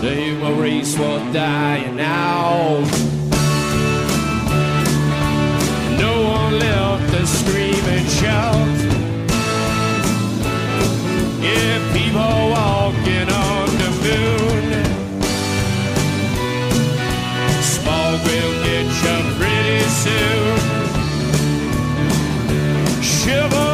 The human race was dying out. No one left to scream and shout. Yeah, people walking on the moon. Smog will get you pretty soon. Shiver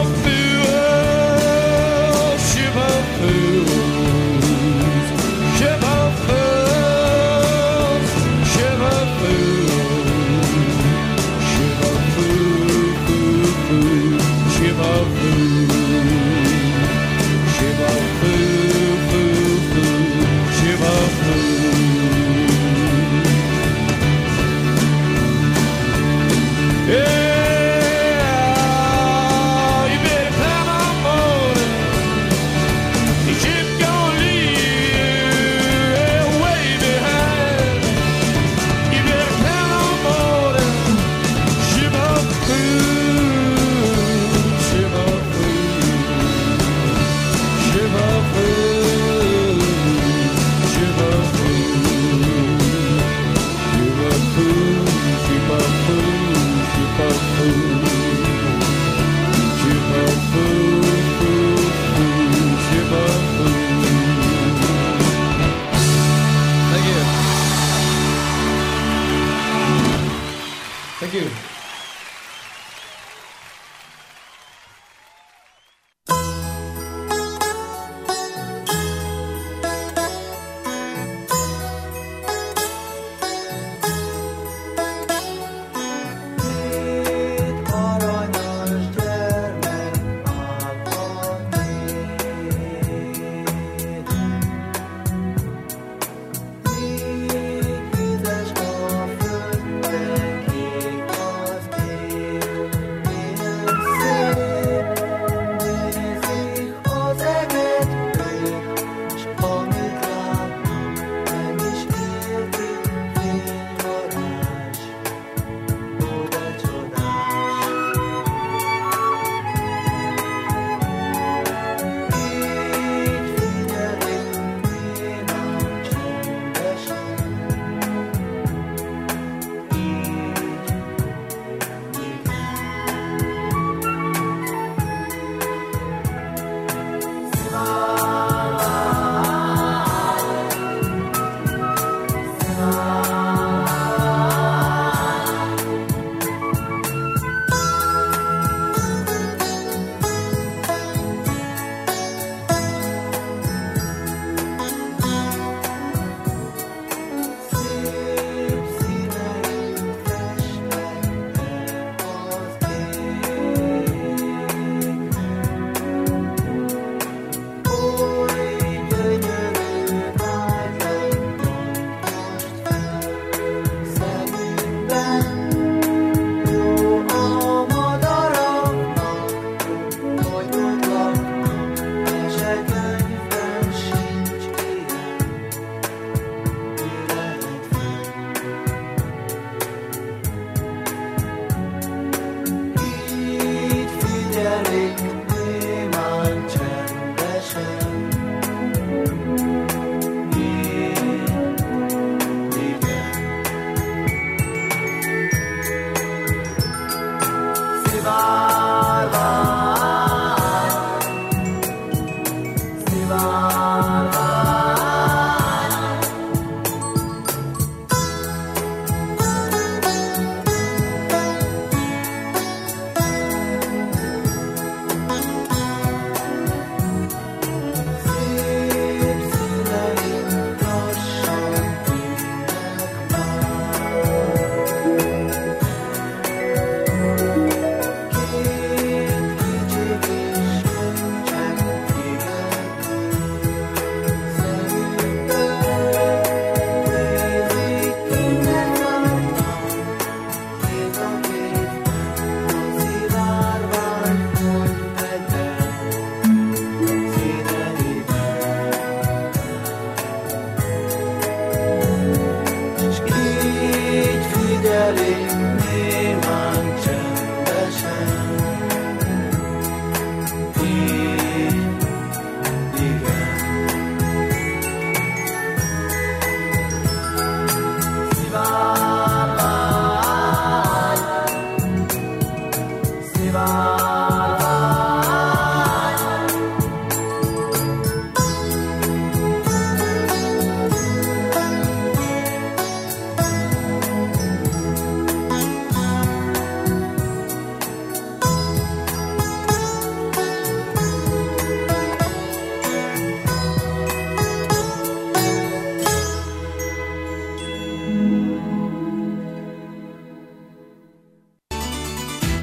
fools, shiver fools, shiver fools, shiver fools, shiver fools, shiver fools, shiver fools, shiver fools. Yeah. Thank you.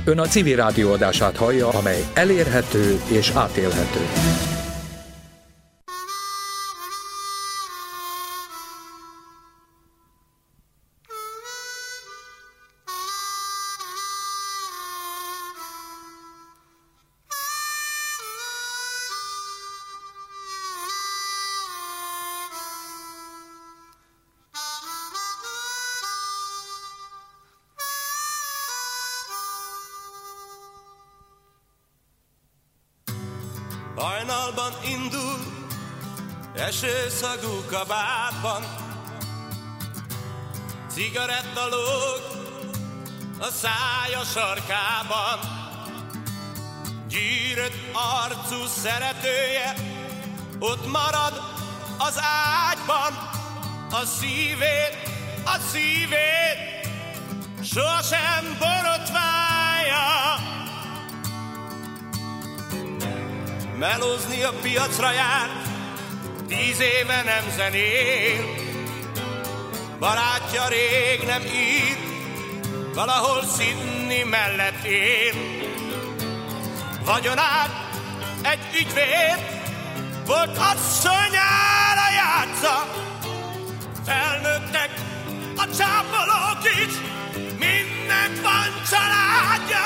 Ön a Civil Rádió adását hallja, amely elérhető és átélhető. Hajnalban indul, esőszagú kabátban, cigaretta lóg a szája sarkában. Gyűrött arcú szeretője ott marad az ágyban, a szívét sosem borotválja. Melózni a piacra járt, 10 éve nem zenél. Barátja rég nem ír, valahol Sydney mellett él. Vagyonát egy ügyvéd, volt asszonyára játsza. Felnőttek a csápolók is, mindnek van családja.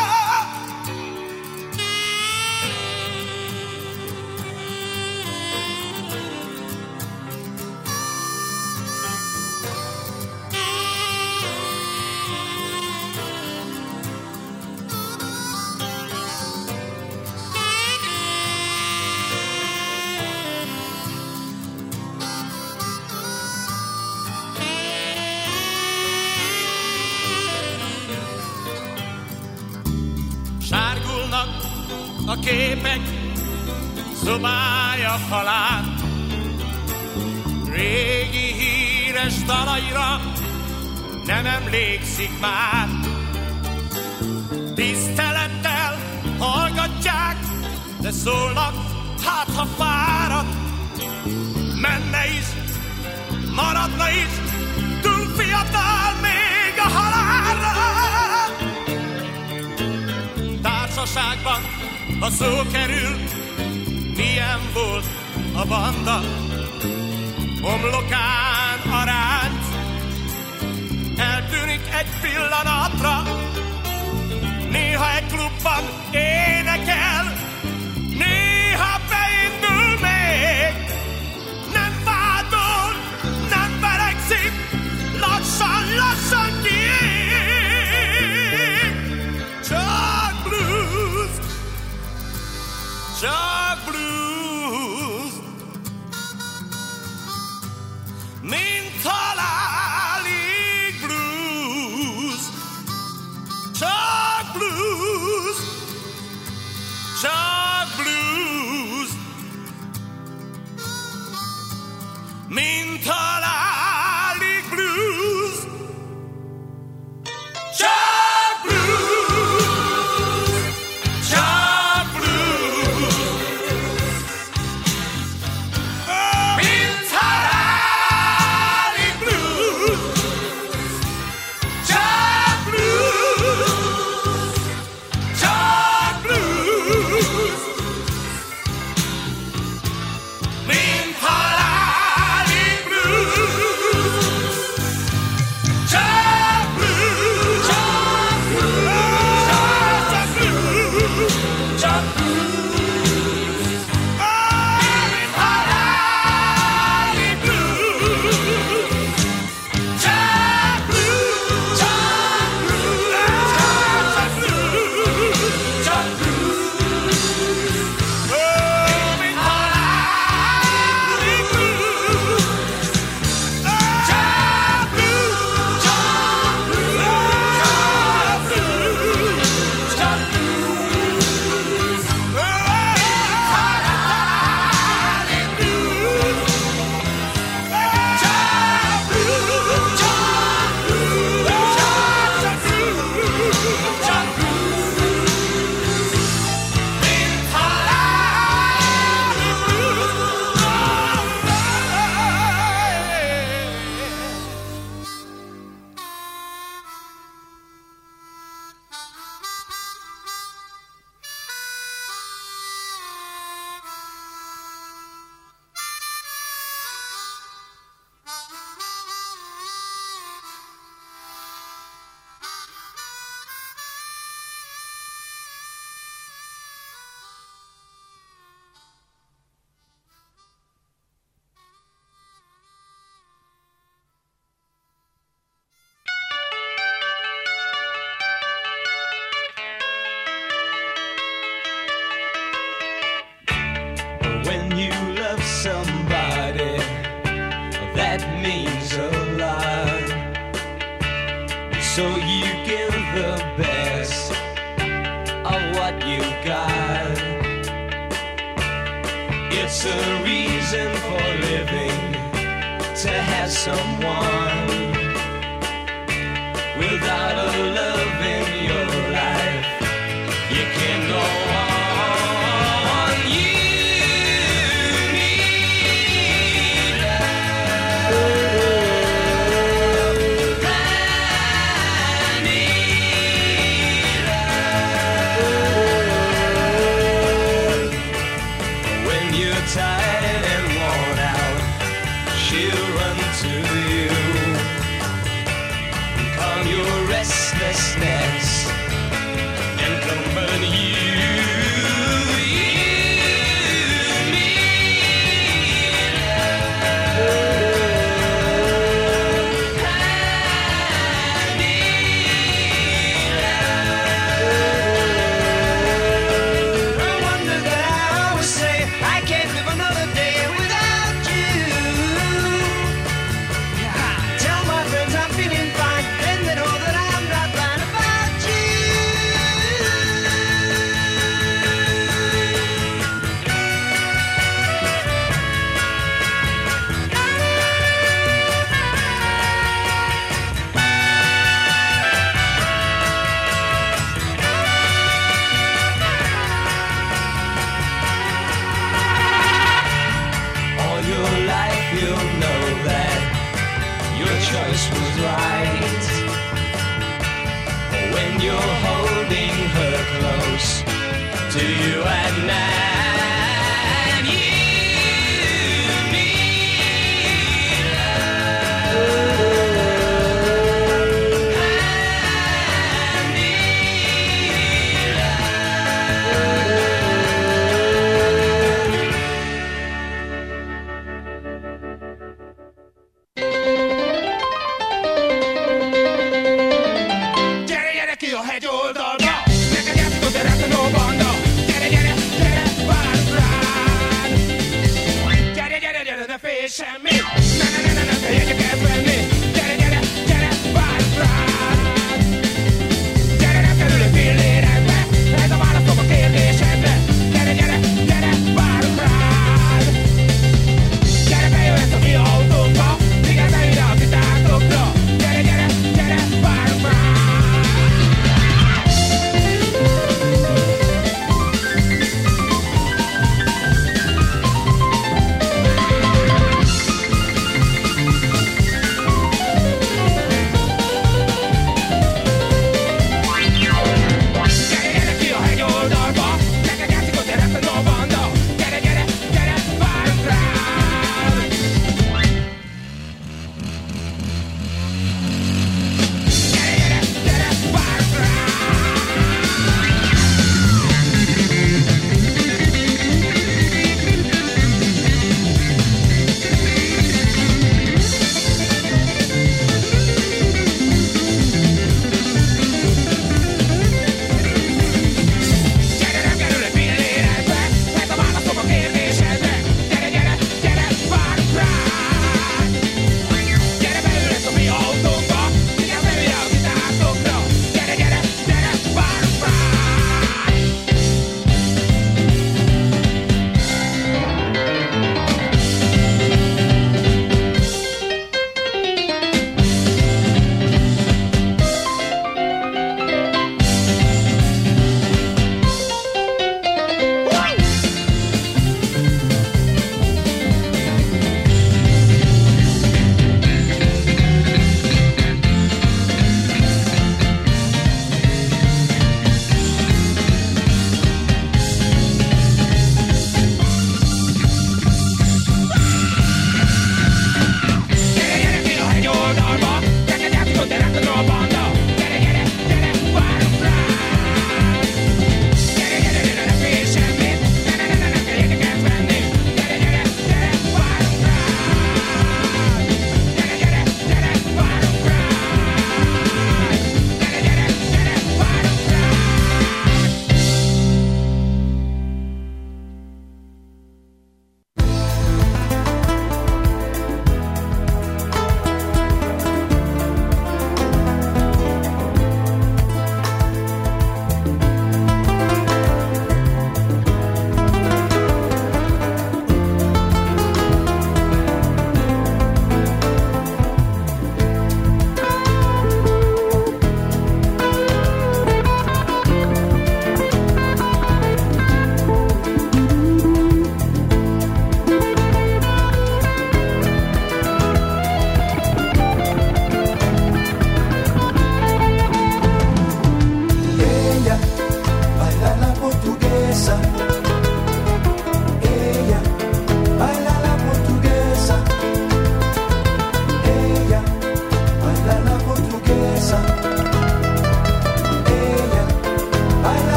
Sárgulnak a képek szobája falán, régi híres dalaira nem emlékszik már. Tisztelettel hallgatják, de szólnak, hát ha fáradt. Menne is, maradna is, túl fiatal még a halálra. Társaságban, ha szó kerül, milyen volt a banda, homlokán a ránc eltűnik egy pillanatra. Néha egy klubban énekel, néha beindul még. Nem vádol, nem verekszik, lassan kiég. Csak blues, csak blues, mint halálig blues. Csak blues, when you love somebody, that means a lot. So you give the best of what you got. It's a reason for living, to have someone. Without a love in your life, you can go on.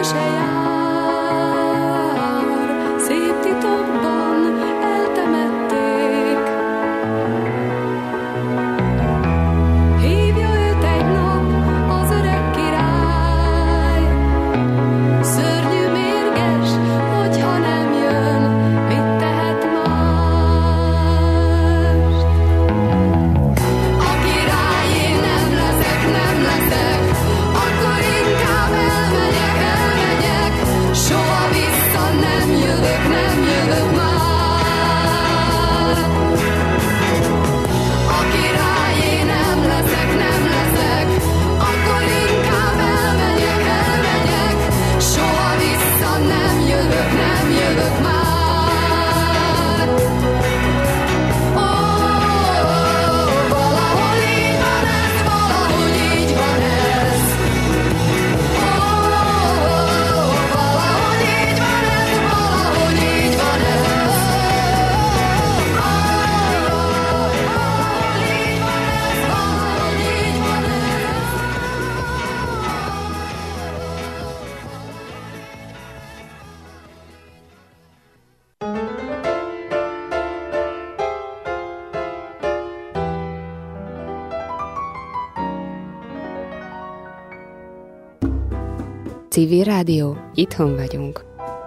se jár, szép titokban eltemették. Hívja őt egy nap az öreg király, szörnyű mérges, hogyha nem jön, mit tehet mást? A király én nem leszek, akkor inkább elmegyek, soha vissza nem jövök már. A király én nem leszek, akkor inkább elmegyek, soha vissza nem jövök már. Ó, valahol így van ez, valahogy így van ez. Ó, valahogy így van ez, valahogy így van ez. Civil Rádió, itthon vagyunk.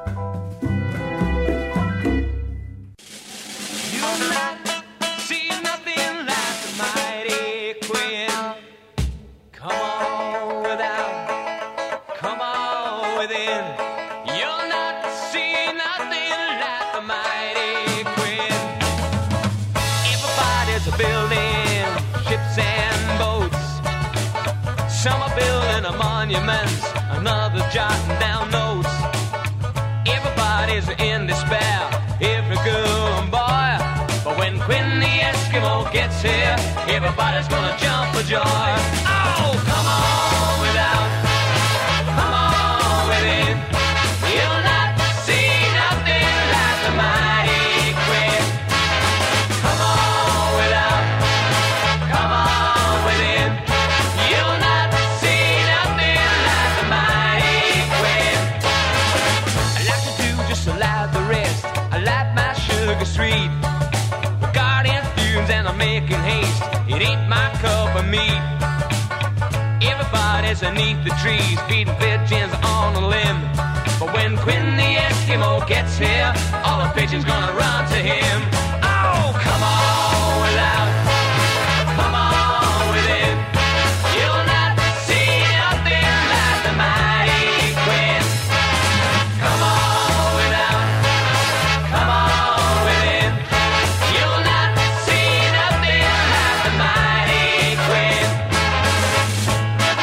Some are building a monument, another jotting down notes. Everybody's in despair, every girl and boy. But when Quinn the Eskimo gets here, everybody's gonna jump for joy. Oh, come on without, come on within. You'll not see nothing like the mighty Quinn. Come on without, come on within. You'll not see nothing like the mighty Quinn. I like to do just like the rest. I like my sugar sweet. The guardian fumes and I'm making haste. It ain't my cup of meat. Everybody's beneath the trees, feeding pigeons on a limb. But when Quinn the Eskimo gets here, all the pigeons gonna run to him.